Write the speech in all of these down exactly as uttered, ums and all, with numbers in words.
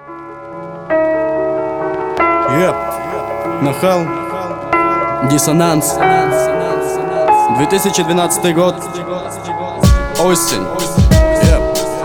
Yep. Нахал. Диссонанс. две тысячи двенадцатый год. Осень. Yep.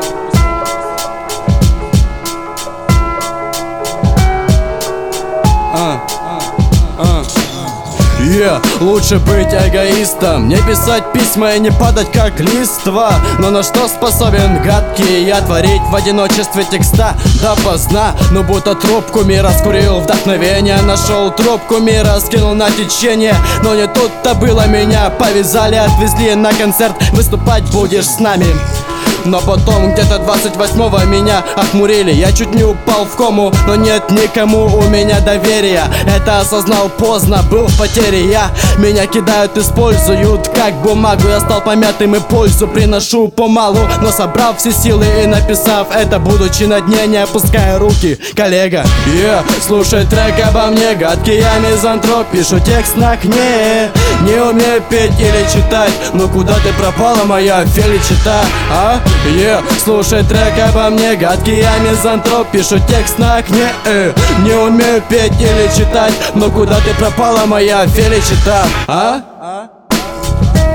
А. А. Yeah. Лучше быть эгоистом, не писать письма и не падать как листва. Но на что способен гадкий я творить в одиночестве текста допоздна? Ну будто трубку мира скурил, вдохновение нашел, трубку мира скинул на течение. Но не тут-то было, меня повязали, отвезли на концерт, выступать будешь с нами. Но потом где-то двадцать восьмого меня охмурили. Я чуть не упал в кому, но нет никому у меня доверия. Это осознал поздно, был в потере я. Меня кидают, используют как бумагу. Я стал помятым и пользу приношу помалу. Но собрав все силы и написав это, будучи на дне, не опуская руки, коллега. Yeah. Слушай трек обо мне, гадкий я мизантроп. Пишу текст на окне, не умею петь или читать. Но куда ты пропала, моя феличита, а? Yeah. Слушай трек обо мне, гадкий я мизантроп. Пишу текст на окне, э. не умею петь или читать. Но куда ты пропала, моя феличита, а?